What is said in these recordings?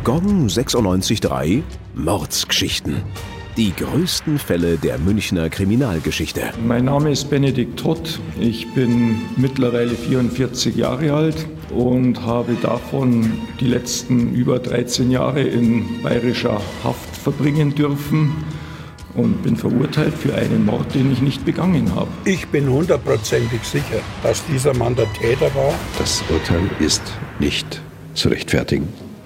Gong 96.3 Mordsgeschichten. Die größten Fälle der Münchner Kriminalgeschichte. Mein Name ist Benedikt Todt. Ich bin mittlerweile 44 Jahre alt und habe davon die letzten über 13 Jahre in bayerischer Haft verbringen dürfen und bin verurteilt für einen Mord, den ich nicht begangen habe. Ich bin 100%ig sicher, dass dieser Mann der Täter war. Das Urteil ist nicht zu rechtfertigen.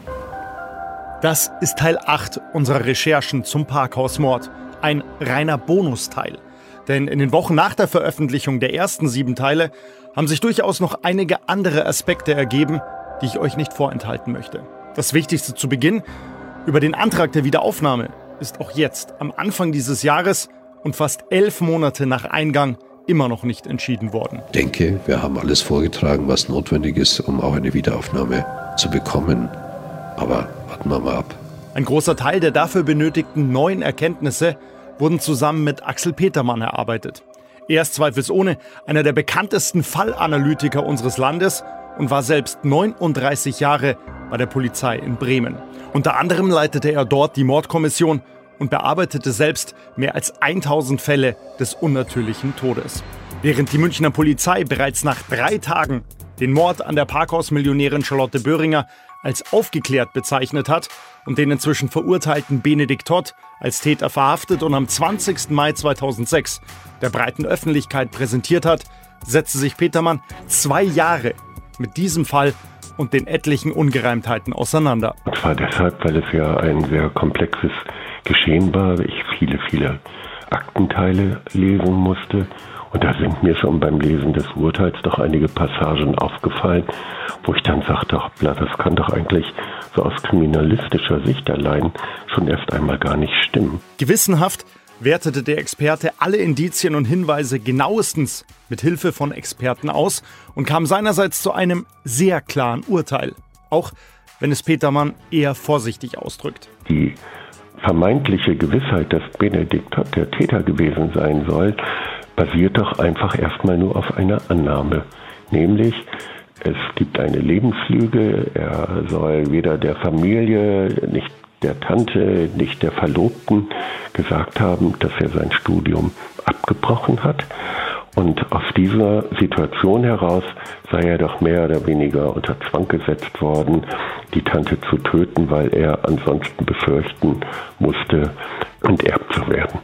Das ist Teil 8 unserer Recherchen zum Parkhausmord. Ein reiner Bonusteil. Denn in den Wochen nach der Veröffentlichung der ersten 7 Teile haben sich durchaus noch einige andere Aspekte ergeben, die ich euch nicht vorenthalten möchte. Das Wichtigste zu Beginn: über den Antrag der Wiederaufnahme ist auch jetzt, am Anfang dieses Jahres und fast 11 Monate nach Eingang, immer noch nicht entschieden worden. Ich denke, wir haben alles vorgetragen, was notwendig ist, um auch eine Wiederaufnahme zu bekommen. Aber warten wir mal ab. Ein großer Teil der dafür benötigten neuen Erkenntnisse wurden zusammen mit Axel Petermann erarbeitet. Er ist zweifelsohne einer der bekanntesten Fallanalytiker unseres Landes und war selbst 39 Jahre bei der Polizei in Bremen. Unter anderem leitete er dort die Mordkommission und bearbeitete selbst mehr als 1000 Fälle des unnatürlichen Todes. Während die Münchner Polizei bereits nach 3 Tagen den Mord an der Parkhausmillionärin Charlotte Böhringer als aufgeklärt bezeichnet hat und den inzwischen verurteilten Benedikt Todt als Täter verhaftet und am 20. Mai 2006 der breiten Öffentlichkeit präsentiert hat, setzte sich Petermann 2 Jahre mit diesem Fall und den etlichen Ungereimtheiten auseinander. Und zwar deshalb, weil es ja ein sehr komplexes Geschehen war, ich viele Aktenteile lesen musste. Und da sind mir schon beim Lesen des Urteils doch einige Passagen aufgefallen, wo ich dann sagte, hoppla, das kann doch eigentlich so aus kriminalistischer Sicht allein schon erst einmal gar nicht stimmen. Gewissenhaft wertete der Experte alle Indizien und Hinweise genauestens mit Hilfe von Experten aus und kam seinerseits zu einem sehr klaren Urteil, auch wenn es Petermann eher vorsichtig ausdrückt. Die vermeintliche Gewissheit, dass Benedikt Todt der Täter gewesen sein soll, basiert doch einfach erstmal nur auf einer Annahme. Nämlich, es gibt eine Lebenslüge, er soll weder der Familie, nicht der Tante, nicht der Verlobten gesagt haben, dass er sein Studium abgebrochen hat. Und aus dieser Situation heraus sei er doch mehr oder weniger unter Zwang gesetzt worden, die Tante zu töten, weil er ansonsten befürchten musste, enterbt zu werden.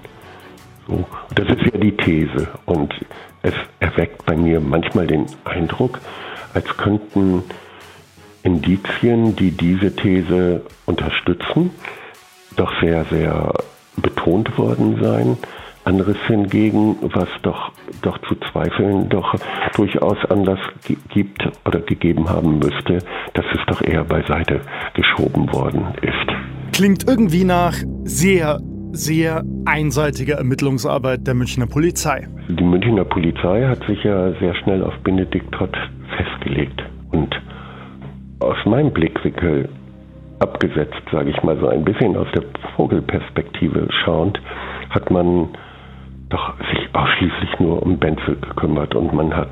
So, das ist ja die These und es erweckt bei mir manchmal den Eindruck, als könnten Indizien, die diese These unterstützen, doch sehr betont worden sein. Anderes hingegen, was doch zu Zweifeln doch durchaus Anlass gibt oder gegeben haben müsste, dass es doch eher beiseite geschoben worden ist. Klingt irgendwie nach sehr einseitiger Ermittlungsarbeit der Münchner Polizei. Die Münchner Polizei hat sich ja sehr schnell auf Benedikt Todt festgelegt. Und aus meinem Blickwinkel abgesetzt, sage ich mal so ein bisschen aus der Vogelperspektive schauend, hat man doch sich ausschließlich nur um Benzel gekümmert. Und man hat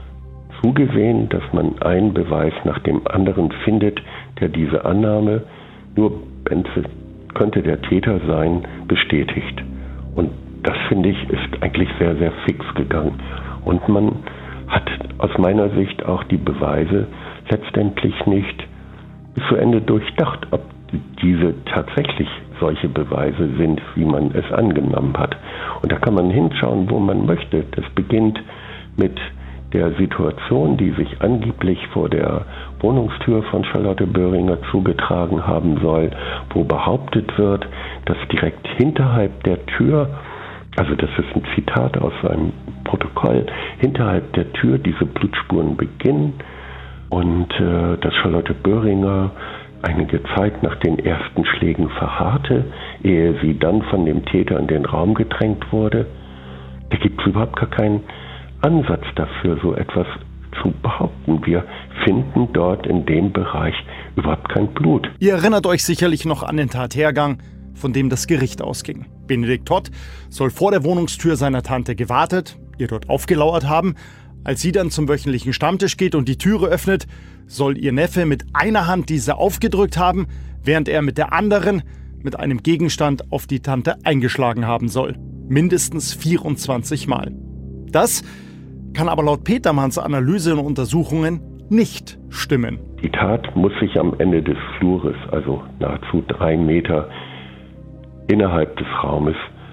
zugesehen, dass man einen Beweis nach dem anderen findet, der diese Annahme, nur Benzel könnte der Täter sein, bestätigt. Und das, finde ich, ist eigentlich sehr fix gegangen. Und man hat aus meiner Sicht auch die Beweise letztendlich nicht bis zu Ende durchdacht, ob diese tatsächlich solche Beweise sind, wie man es angenommen hat. Und da kann man hinschauen, wo man möchte. Das beginnt mit der Situation, die sich angeblich vor der Wohnungstür von Charlotte Böhringer zugetragen haben soll, wo behauptet wird, dass direkt hinterhalb der Tür, also das ist ein Zitat aus einem Protokoll, hinterhalb der Tür diese Blutspuren beginnen und dass Charlotte Böhringer einige Zeit nach den ersten Schlägen verharrte, ehe sie dann von dem Täter in den Raum gedrängt wurde. Da gibt es überhaupt gar keinen Ansatz dafür, so etwas zu behaupten. Wir finden dort in dem Bereich überhaupt kein Blut. Ihr erinnert euch sicherlich noch an den Tathergang, von dem das Gericht ausging. Benedikt Todt soll vor der Wohnungstür seiner Tante gewartet, ihr dort aufgelauert haben. Als sie dann zum wöchentlichen Stammtisch geht und die Türe öffnet, soll ihr Neffe mit einer Hand diese aufgedrückt haben, während er mit der anderen mit einem Gegenstand auf die Tante eingeschlagen haben soll. Mindestens 24 Mal. Das kann aber laut Petermanns Analyse und Untersuchungen nicht stimmen. Die Tat muss sich am Ende des Flures, also nahezu 3 Meter innerhalb des Raumes,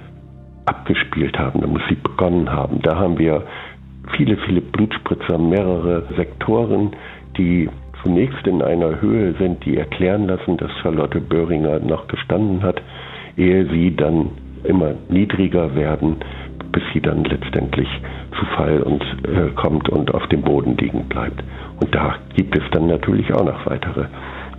abgespielt haben. Da muss sie begonnen haben. Da haben wir viele, viele Blutspritzer, mehrere Sektoren, die zunächst in einer Höhe sind, die erklären lassen, dass Charlotte Böhringer noch gestanden hat, ehe sie dann immer niedriger werden, bis sie dann letztendlich zu Fall kommt und auf dem Boden liegen bleibt. Und da gibt es dann natürlich auch noch weitere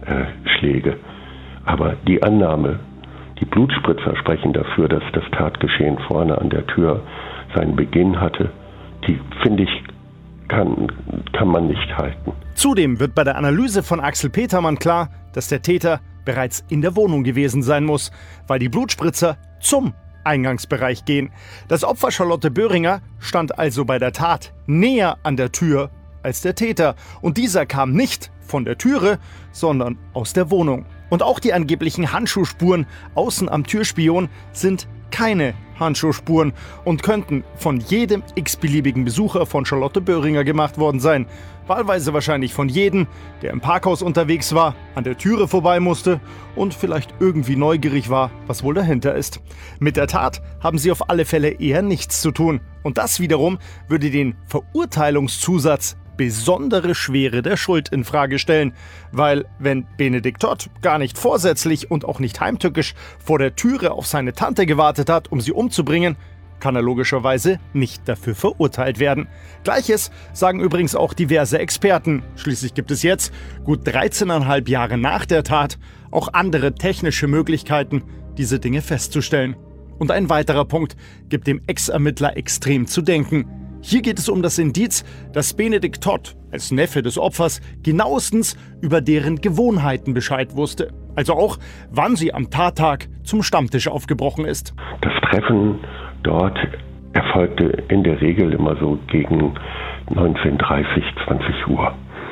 Schläge. Aber die Annahme, die Blutspritzer sprechen dafür, dass das Tatgeschehen vorne an der Tür seinen Beginn hatte, die, finde ich, kann man nicht halten. Zudem wird bei der Analyse von Axel Petermann klar, dass der Täter bereits in der Wohnung gewesen sein muss, weil die Blutspritzer zum Eingangsbereich gehen. Das Opfer Charlotte Böhringer stand also bei der Tat näher an der Tür als der Täter. Und dieser kam nicht von der Türe, sondern aus der Wohnung. Und auch die angeblichen Handschuhspuren außen am Türspion sind keine Handschuhspuren und könnten von jedem x-beliebigen Besucher von Charlotte Böhringer gemacht worden sein. Wahlweise wahrscheinlich von jedem, der im Parkhaus unterwegs war, an der Türe vorbei musste und vielleicht irgendwie neugierig war, was wohl dahinter ist. Mit der Tat haben sie auf alle Fälle eher nichts zu tun. Und das wiederum würde den Verurteilungszusatz besondere Schwere der Schuld in Frage stellen, weil wenn Benedikt Todt gar nicht vorsätzlich und auch nicht heimtückisch vor der Türe auf seine Tante gewartet hat, um sie umzubringen, kann er logischerweise nicht dafür verurteilt werden. Gleiches sagen übrigens auch diverse Experten. Schließlich gibt es jetzt, gut 13,5 Jahre nach der Tat, auch andere technische Möglichkeiten, diese Dinge festzustellen. Und ein weiterer Punkt gibt dem Ex-Ermittler extrem zu denken. Hier geht es um das Indiz, dass Benedikt Todt als Neffe des Opfers genauestens über deren Gewohnheiten Bescheid wusste. Also auch, wann sie am Tattag zum Stammtisch aufgebrochen ist. Das Treffen dort erfolgte in der Regel immer so gegen 19:30, 20 Uhr.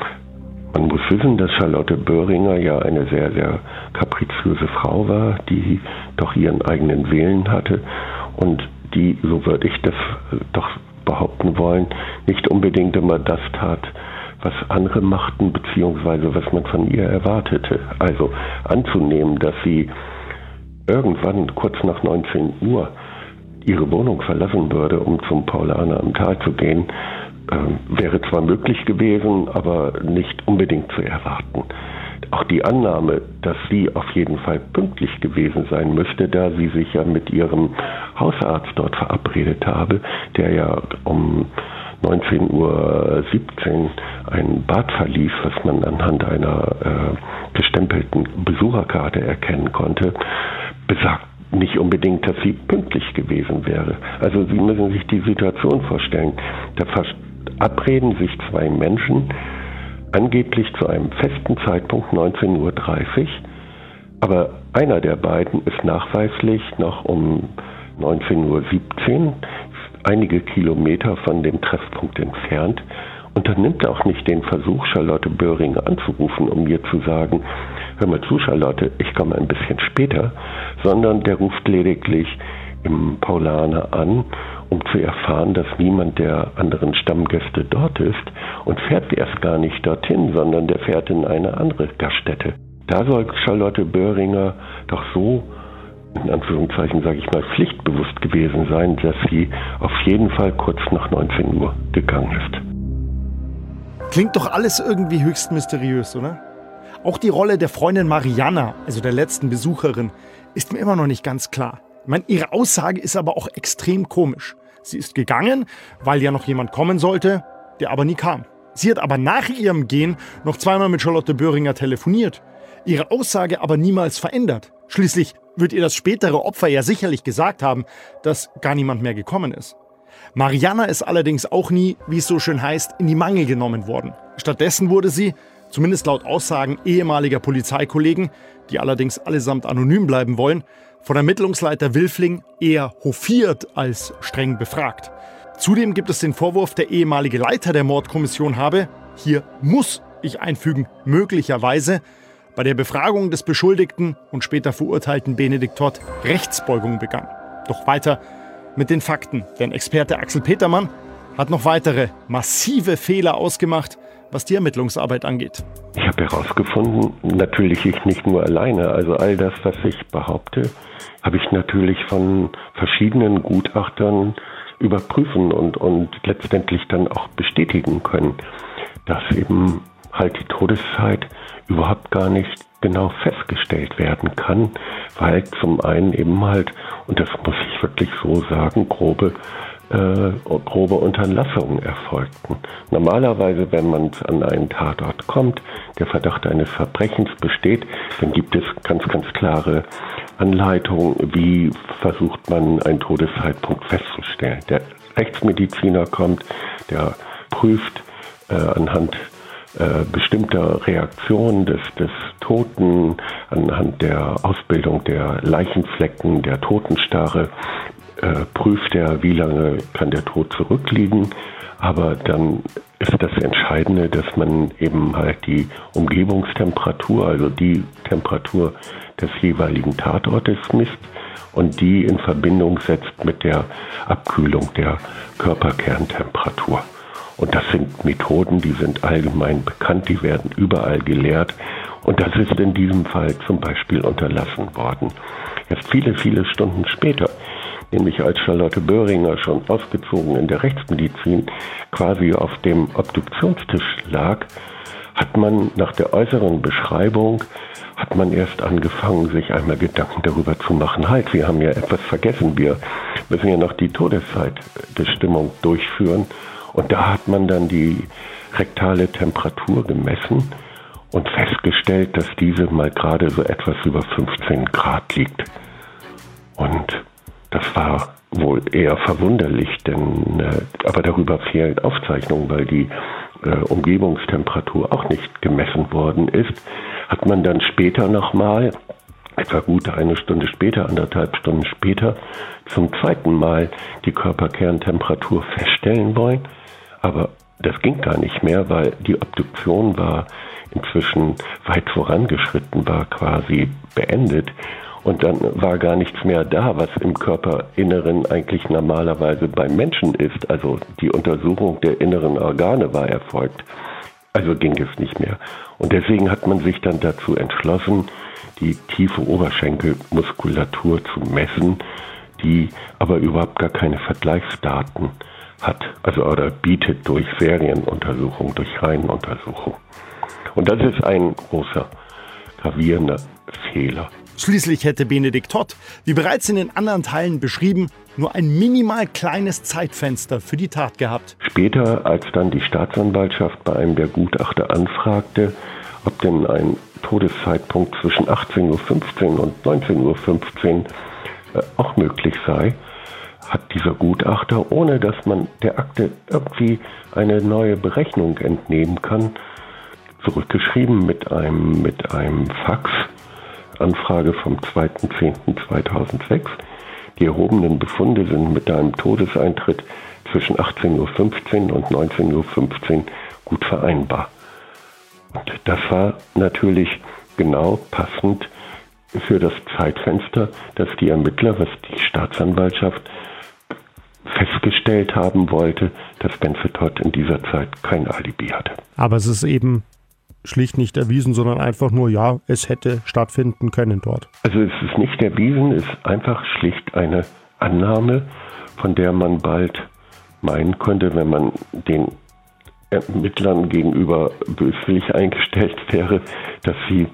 Man muss wissen, dass Charlotte Böhringer ja eine sehr, sehr kapriziöse Frau war, die doch ihren eigenen Willen hatte und die, so würde ich das doch behaupten wollen, nicht unbedingt immer das tat, was andere machten, beziehungsweise was man von ihr erwartete. Also anzunehmen, dass sie irgendwann kurz nach 19 Uhr ihre Wohnung verlassen würde, um zum Paulaner am Tal zu gehen, wäre zwar möglich gewesen, aber nicht unbedingt zu erwarten. Auch die Annahme, dass sie auf jeden Fall pünktlich gewesen sein müsste, da sie sich ja mit ihrem Hausarzt dort verabredet habe, der ja um 19:17 Uhr ein Bad verließ, was man anhand einer gestempelten Besucherkarte erkennen konnte, besagt nicht unbedingt, dass sie pünktlich gewesen wäre. Also Sie müssen sich die Situation vorstellen. Da verabreden sich zwei Menschen, angeblich zu einem festen Zeitpunkt 19:30 Uhr, aber einer der beiden ist nachweislich noch um 19:17 Uhr einige Kilometer von dem Treffpunkt entfernt und dann nimmt er auch nicht den Versuch, Charlotte Böhringer anzurufen, um ihr zu sagen, hör mal zu, Charlotte, ich komme ein bisschen später, sondern der ruft lediglich im Paulaner an, um zu erfahren, dass niemand der anderen Stammgäste dort ist und fährt erst gar nicht dorthin, sondern der fährt in eine andere Gaststätte. Da soll Charlotte Böhringer doch so, in Anführungszeichen sage ich mal, pflichtbewusst gewesen sein, dass sie auf jeden Fall kurz nach 19 Uhr gegangen ist. Klingt doch alles irgendwie höchst mysteriös, oder? Auch die Rolle der Freundin Marianna, also der letzten Besucherin, ist mir immer noch nicht ganz klar. Ich meine, ihre Aussage ist aber auch extrem komisch. Sie ist gegangen, weil ja noch jemand kommen sollte, der aber nie kam. Sie hat aber nach ihrem Gehen noch zweimal mit Charlotte Böhringer telefoniert. Ihre Aussage aber niemals verändert. Schließlich wird ihr das spätere Opfer ja sicherlich gesagt haben, dass gar niemand mehr gekommen ist. Marianna ist allerdings auch nie, wie es so schön heißt, in die Mangel genommen worden. Stattdessen wurde sie, zumindest laut Aussagen ehemaliger Polizeikollegen, die allerdings allesamt anonym bleiben wollen, von Ermittlungsleiter Wilfling eher hofiert als streng befragt. Zudem gibt es den Vorwurf, der ehemalige Leiter der Mordkommission habe, hier muss ich einfügen, möglicherweise bei der Befragung des beschuldigten und später verurteilten Benedikt Todt Rechtsbeugung begann. Doch weiter mit den Fakten, denn Experte Axel Petermann hat noch weitere massive Fehler ausgemacht, was die Ermittlungsarbeit angeht. Ich habe herausgefunden, natürlich ich nicht nur alleine, also all das, was ich behaupte, habe ich natürlich von verschiedenen Gutachtern überprüfen und letztendlich dann auch bestätigen können, dass eben halt die Todeszeit überhaupt gar nicht genau festgestellt werden kann, weil zum einen eben halt, und das muss ich wirklich so sagen, grobe Unterlassungen erfolgten. Normalerweise, wenn man an einen Tatort kommt, der Verdacht eines Verbrechens besteht, dann gibt es ganz, ganz klare Anleitungen, wie versucht man einen Todeszeitpunkt festzustellen. Der Rechtsmediziner kommt, der prüft anhand bestimmter Reaktionen des Toten, anhand der Ausbildung der Leichenflecken, der Totenstarre, prüft er, wie lange kann der Tod zurückliegen. Aber dann ist das Entscheidende, dass man eben halt die Umgebungstemperatur, also die Temperatur des jeweiligen Tatortes misst und die in Verbindung setzt mit der Abkühlung der Körperkerntemperatur. Und das sind Methoden, die sind allgemein bekannt, die werden überall gelehrt. Und das ist in diesem Fall zum Beispiel unterlassen worden. Erst viele, viele Stunden später, nämlich als Charlotte Böhringer schon ausgezogen in der Rechtsmedizin quasi auf dem Obduktionstisch lag, hat man nach der äußeren Beschreibung, hat man erst angefangen, sich einmal Gedanken darüber zu machen, halt, wir haben ja etwas vergessen, wir müssen ja noch die Todeszeitbestimmung durchführen. Und da hat man dann die rektale Temperatur gemessen und festgestellt, dass diese mal gerade so etwas über 15 Grad liegt. Und das war wohl eher verwunderlich, aber darüber fehlen Aufzeichnungen, weil die Umgebungstemperatur auch nicht gemessen worden ist. Hat man dann später nochmal, etwa gut eine Stunde später, 1,5 Stunden später, zum zweiten Mal die Körperkerntemperatur feststellen wollen. Aber das ging gar nicht mehr, weil die Obduktion war inzwischen weit vorangeschritten, war quasi beendet. Und dann war gar nichts mehr da, was im Körperinneren eigentlich normalerweise beim Menschen ist. Also die Untersuchung der inneren Organe war erfolgt. Also ging es nicht mehr. Und deswegen hat man sich dann dazu entschlossen, die tiefe Oberschenkelmuskulatur zu messen, die aber überhaupt gar keine Vergleichsdaten hat, also oder bietet durch Serienuntersuchung, durch Reihenuntersuchung. Und das ist ein großer, gravierender Fehler. Schließlich hätte Benedikt Todt, wie bereits in den anderen Teilen beschrieben, nur ein minimal kleines Zeitfenster für die Tat gehabt. Später, als dann die Staatsanwaltschaft bei einem der Gutachter anfragte, ob denn ein Todeszeitpunkt zwischen 18:15 Uhr und 19:15 Uhr auch möglich sei, hat dieser Gutachter, ohne dass man der Akte irgendwie eine neue Berechnung entnehmen kann, zurückgeschrieben mit einem Fax, Anfrage vom 2.10.2006. Die erhobenen Befunde sind mit einem Todeseintritt zwischen 18:15 Uhr und 19:15 Uhr gut vereinbar. Und das war natürlich genau passend für das Zeitfenster, dass die Ermittler, was die Staatsanwaltschaft festgestellt haben wollte, dass Benford Todt in dieser Zeit kein Alibi hatte. Aber es ist eben schlicht nicht erwiesen, sondern einfach nur, ja, es hätte stattfinden können dort. Also es ist nicht erwiesen, es ist einfach schlicht eine Annahme, von der man bald meinen könnte, wenn man den Ermittlern gegenüber böswillig eingestellt wäre, dass sie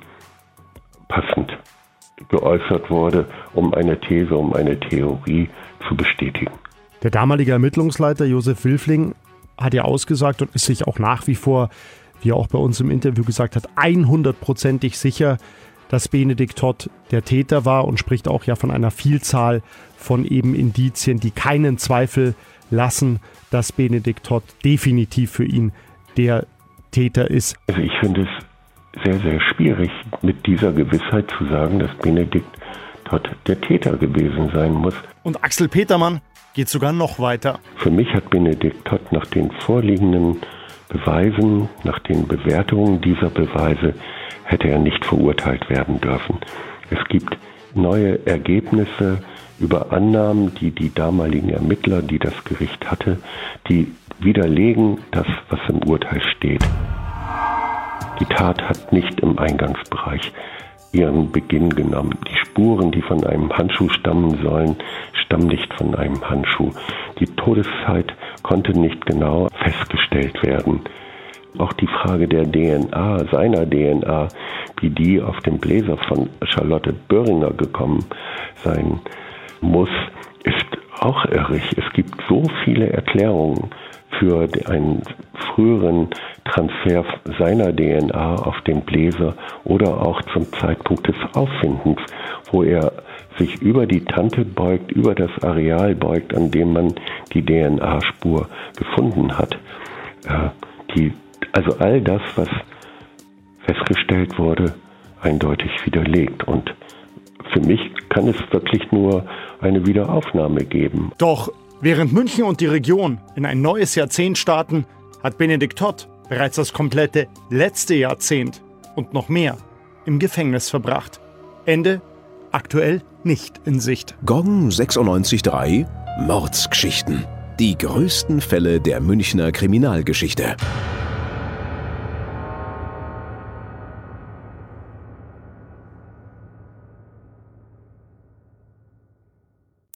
passend geäußert wurde, um eine These, um eine Theorie zu bestätigen. Der damalige Ermittlungsleiter Josef Wilfling hat ja ausgesagt und ist sich auch nach wie vor, wie er auch bei uns im Interview gesagt hat, 100%ig sicher, dass Benedikt Todt der Täter war und spricht auch ja von einer Vielzahl von eben Indizien, die keinen Zweifel lassen, dass Benedikt Todt definitiv für ihn der Täter ist. Also ich finde es sehr, sehr schwierig, mit dieser Gewissheit zu sagen, dass Benedikt Todt der Täter gewesen sein muss. Und Axel Petermann geht sogar noch weiter. Für mich hat Benedikt Todt nach den vorliegenden Beweisen, nach den Bewertungen dieser Beweise, hätte er nicht verurteilt werden dürfen. Es gibt neue Ergebnisse über Annahmen, die die damaligen Ermittler, die das Gericht hatte, die widerlegen das, was im Urteil steht. Die Tat hat nicht im Eingangsbereich ihren Beginn genommen. Die Spuren, die von einem Handschuh stammen sollen, stammen nicht von einem Handschuh. Die Todeszeit konnte nicht genau festgestellt werden. Auch die Frage der DNA, seiner DNA, wie die auf dem Bläser von Charlotte Böhringer gekommen sein muss, ist auch irrig. Es gibt so viele Erklärungen für einen früheren Transfer seiner DNA auf den Bläser oder auch zum Zeitpunkt des Auffindens, wo er sich über die Tante beugt, über das Areal beugt, an dem man die DNA-Spur gefunden hat. Also all das, was festgestellt wurde, eindeutig widerlegt. Und für mich kann es wirklich nur eine Wiederaufnahme geben. Doch während München und die Region in ein neues Jahrzehnt starten, hat Benedikt Todt bereits das komplette letzte Jahrzehnt und noch mehr im Gefängnis verbracht. Ende aktuell nicht in Sicht. Gong 96.3 Mordsgeschichten. Die größten Fälle der Münchner Kriminalgeschichte.